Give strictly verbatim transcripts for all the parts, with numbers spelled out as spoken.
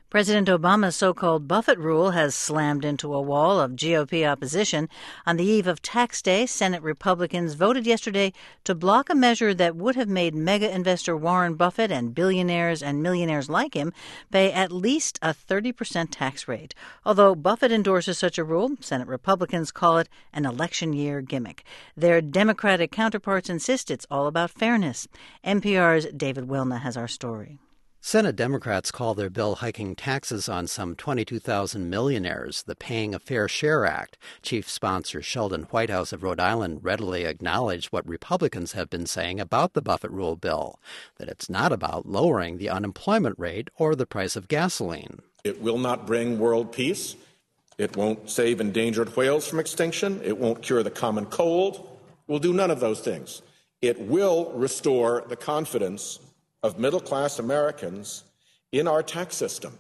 President Obama's so-called Buffett rule has slammed into a wall of G O P opposition. On the eve of tax day, Senate Republicans voted yesterday to block a measure that would have made mega investor Warren Buffett and billionaires and millionaires like him pay at least a thirty percent tax rate. Although Buffett endorses such a rule, Senate Republicans call it an election year gimmick. Their Democratic counterparts insist it's all about fairness. N P R's David Wilna has our story. Senate Democrats call their bill hiking taxes on some twenty-two thousand millionaires the Paying a Fair Share Act. Chief sponsor Sheldon Whitehouse of Rhode Island readily acknowledged what Republicans have been saying about the Buffett rule bill, that it's not about lowering the unemployment rate or the price of gasoline. It will not bring world peace. It won't save endangered whales from extinction. It won't cure the common cold. It will do none of those things. It will restore the confidence of middle-class Americans in our tax system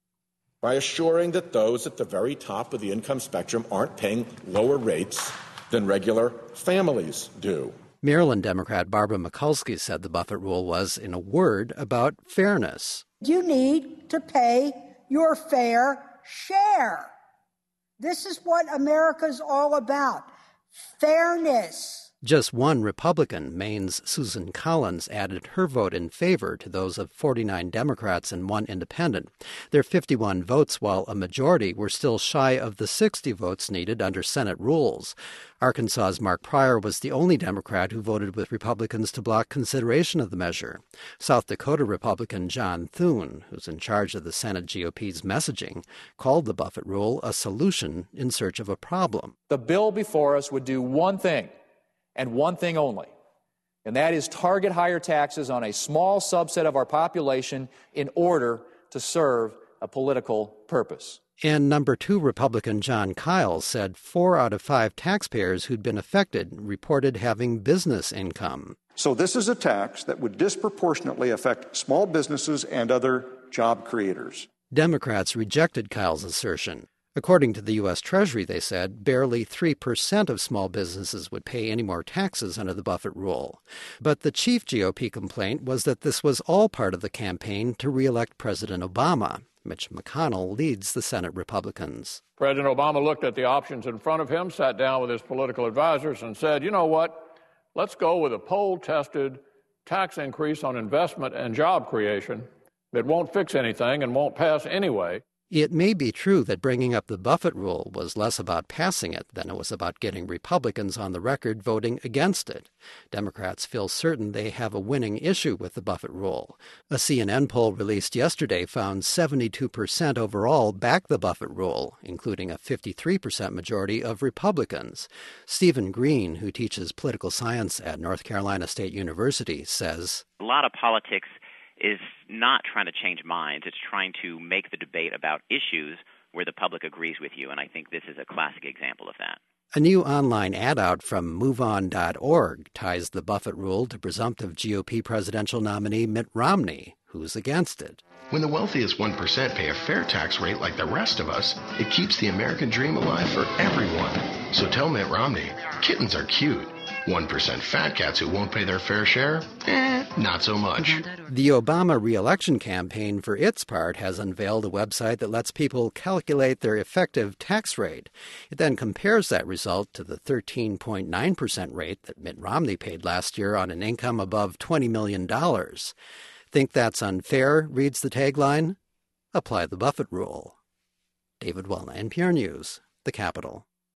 by assuring that those at the very top of the income spectrum aren't paying lower rates than regular families do. Maryland Democrat Barbara Mikulski said the Buffett rule was, in a word, about fairness. You need to pay your fair share. This is what America's all about, fairness. Just one Republican, Maine's Susan Collins, added her vote in favor to those of forty-nine Democrats and one independent. Their fifty-one votes, while a majority, were still shy of the sixty votes needed under Senate rules. Arkansas's Mark Pryor was the only Democrat who voted with Republicans to block consideration of the measure. South Dakota Republican John Thune, who's in charge of the Senate G O P's messaging, called the Buffett rule a solution in search of a problem. The bill before us would do one thing, and one thing only, and that is target higher taxes on a small subset of our population in order to serve a political purpose. And number two Republican John Kyles said four out of five taxpayers who'd been affected reported having business income. So this is a tax that would disproportionately affect small businesses and other job creators. Democrats rejected Kyles' assertion. According to the U S Treasury, they said, barely three percent of small businesses would pay any more taxes under the Buffett rule. But the chief G O P complaint was that this was all part of the campaign to re-elect President Obama. Mitch McConnell leads the Senate Republicans. President Obama looked at the options in front of him, sat down with his political advisors, and said, you know what, let's go with a poll-tested tax increase on investment and job creation that won't fix anything and won't pass anyway. It may be true that bringing up the Buffett rule was less about passing it than it was about getting Republicans on the record voting against it. Democrats feel certain they have a winning issue with the Buffett rule. A C N N poll released yesterday found seventy-two percent overall back the Buffett rule, including a fifty-three percent majority of Republicans. Stephen Green, who teaches political science at North Carolina State University, says, a lot of politics is not trying to change minds. It's trying to make the debate about issues where the public agrees with you, and I think this is a classic example of that. A new online ad out from move on dot org ties the Buffett rule to presumptive G O P presidential nominee Mitt Romney, who's against it. When the wealthiest one percent pay a fair tax rate like the rest of us, it keeps the American dream alive for everyone. So tell Mitt Romney, kittens are cute. one percent fat cats who won't pay their fair share? Eh, not so much. The Obama re-election campaign, for its part, has unveiled a website that lets people calculate their effective tax rate. It then compares that result to the thirteen point nine percent rate that Mitt Romney paid last year on an income above twenty million dollars. Think that's unfair, reads the tagline? Apply the Buffett rule. David Wilna, N P R News, The Capitol.